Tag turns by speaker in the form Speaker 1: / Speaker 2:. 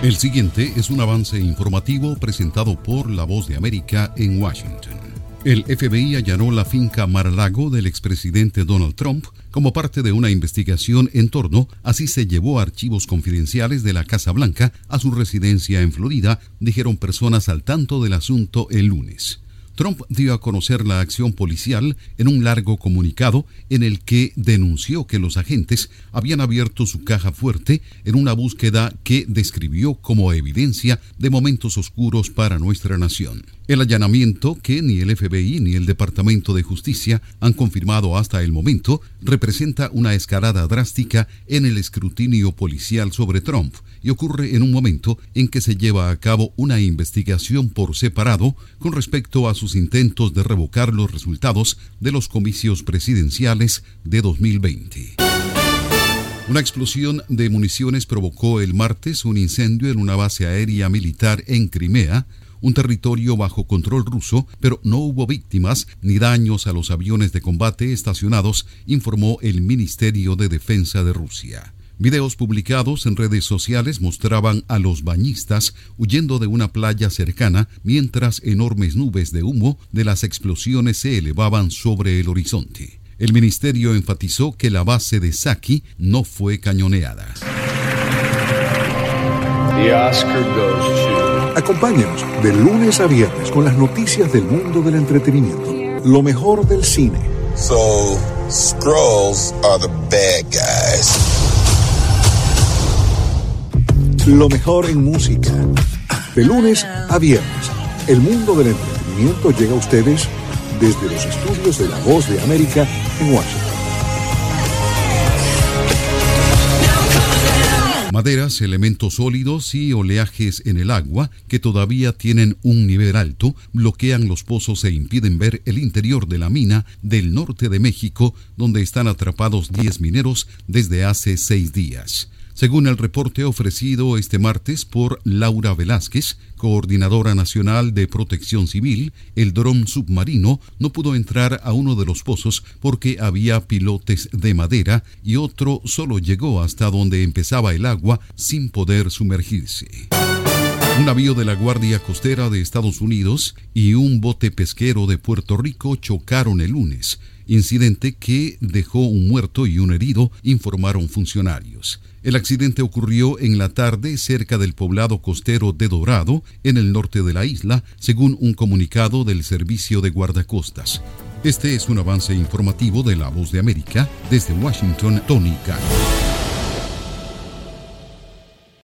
Speaker 1: El siguiente es un avance informativo presentado por La Voz de América en Washington. El FBI allanó la finca Mar-a-Lago del expresidente Donald Trump como parte de una investigación en torno a si se llevó archivos confidenciales de la Casa Blanca a su residencia en Florida, dijeron personas al tanto del asunto el lunes. Trump dio a conocer la acción policial en un largo comunicado en el que denunció que los agentes habían abierto su caja fuerte en una búsqueda que describió como evidencia de momentos oscuros para nuestra nación. El allanamiento, que ni el FBI ni el Departamento de Justicia han confirmado hasta el momento, representa una escalada drástica en el escrutinio policial sobre Trump y ocurre en un momento en que se lleva a cabo una investigación por separado con respecto a sus intentos de revocar los resultados de los comicios presidenciales de 2020. Una explosión de municiones provocó el martes un incendio en una base aérea militar en Crimea, un territorio bajo control ruso, pero no hubo víctimas ni daños a los aviones de combate estacionados, informó el Ministerio de Defensa de Rusia. Videos publicados en redes sociales mostraban a los bañistas huyendo de una playa cercana mientras enormes nubes de humo de las explosiones se elevaban sobre el horizonte. El ministerio enfatizó que la base de Saki no fue cañoneada.
Speaker 2: The Oscar goes to...
Speaker 3: Acompáñenos de lunes a viernes con las noticias del mundo del entretenimiento. Lo mejor del cine.
Speaker 4: So, Skrulls are the bad guys.
Speaker 3: Lo mejor en música. De lunes a viernes, el mundo del entretenimiento llega a ustedes desde los estudios de La Voz de América en Washington.
Speaker 1: Maderas, elementos sólidos y oleajes en el agua que todavía tienen un nivel alto bloquean los pozos e impiden ver el interior de la mina del norte de México, donde están atrapados 10 mineros desde hace 6 días. Según el reporte ofrecido este martes por Laura Velázquez, coordinadora nacional de Protección Civil, el dron submarino no pudo entrar a uno de los pozos porque había pilotes de madera y otro solo llegó hasta donde empezaba el agua sin poder sumergirse. Un navío de la Guardia Costera de Estados Unidos y un bote pesquero de Puerto Rico chocaron el lunes, incidente que dejó un muerto y un herido, informaron funcionarios. El accidente ocurrió en la tarde cerca del poblado costero de Dorado, en el norte de la isla, según un comunicado del Servicio de Guardacostas. Este es un avance informativo de La Voz de América. Desde Washington, Tony Cano.